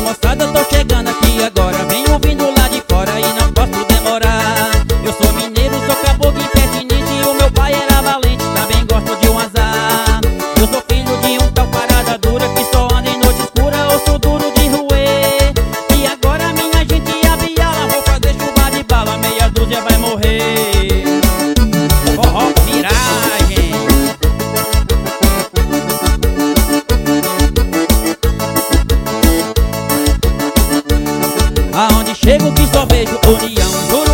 moçada, tô chegando aqui agora. Venho vindo lá de fora e não posso demorar. Eu sou mineiro, sou caboclo impertinente e o meu pai era valente, também gosto de um azar. Eu sou filho de um tal parada dura que só anda em noite escura, osso duro de roer. E agora minha gente abre ala, vou fazer chuva de bala, meia dúzia vai morrer. Forró miragem. Aonde chego que só vejo união, juro